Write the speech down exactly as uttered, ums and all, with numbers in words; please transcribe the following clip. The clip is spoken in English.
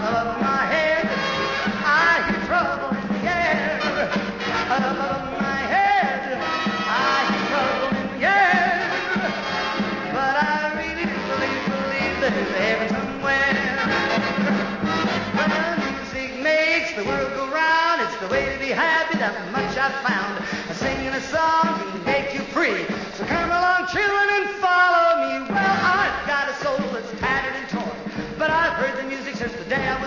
Above my head, I hear trouble in the air. Above my head, I hear trouble in the air. But I really do believe, believe there's heaven somewhere. Well, music makes the world go round. It's the way to be happy, that much I've found. Singing a song can make you free. So come along, children, and follow me. Well, I've got a soul that's tattered and torn, but I've heard the music since the day I was